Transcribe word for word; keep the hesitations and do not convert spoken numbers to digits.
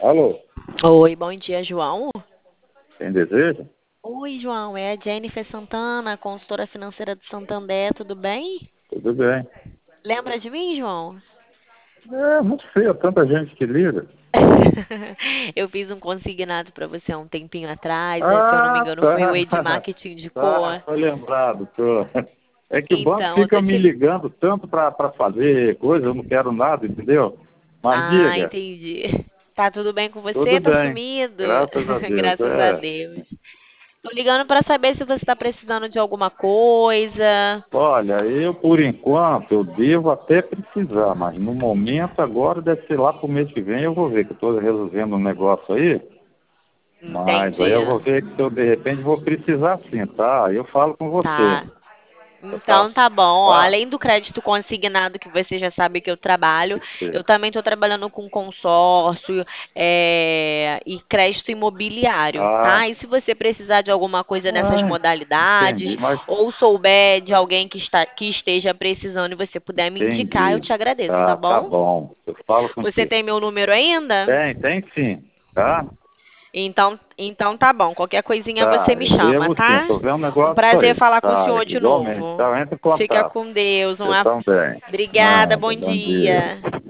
Alô, Oi, bom dia, João. quem deseja? Oi, João, é a Jennifer Santana, consultora financeira do Santander, tudo bem? Tudo bem. Lembra de mim, João? É muito feio, tanta gente que liga. Eu fiz um consignado para você há um tempinho atrás, é, se eu não me Ah, engano foi o tá. Edmar que te indicou. Tá, tô lembrado, tô. É que o banco Então, eu fica tô me te... ligando tanto para fazer coisa, eu não quero nada, entendeu? Mas Ah, diga, entendi. Tá tudo bem com tudo você? Tá bem, sumido? graças a Deus. Graças a É. Deus. Tô ligando para saber se você está precisando de alguma coisa. Olha, eu por enquanto eu devo até precisar, mas no momento agora deve ser lá pro mês que vem, eu vou ver que eu estou resolvendo um negócio aí. Mas aí Entendi. eu vou ver que eu de repente vou precisar sim, tá? Aí eu falo com você. Tá. Eu faço, Então tá bom. Ó, tá? além do crédito consignado que você já sabe que eu trabalho, Você. eu também estou trabalhando com consórcio é, e crédito imobiliário, Ah, tá? E se você precisar de alguma coisa nessas ah, modalidades entendi, mas ou souber de alguém que, está, que esteja precisando e você puder me indicar, eu entendi. te agradeço, tá Tá, tá bom? bom. Eu falo Você contigo. tem meu número ainda? Tem, tem sim, tá? Então, então tá bom. Qualquer coisinha você Tá, me eu chama, devo sim, tá? tô vendo um Um negócio prazer aí. falar com o Tá, senhor de igualmente. novo. Tá, entra em Fica contato. com Deus. Um Você ab- também. Obrigada, Nada, bom bom dia. dia.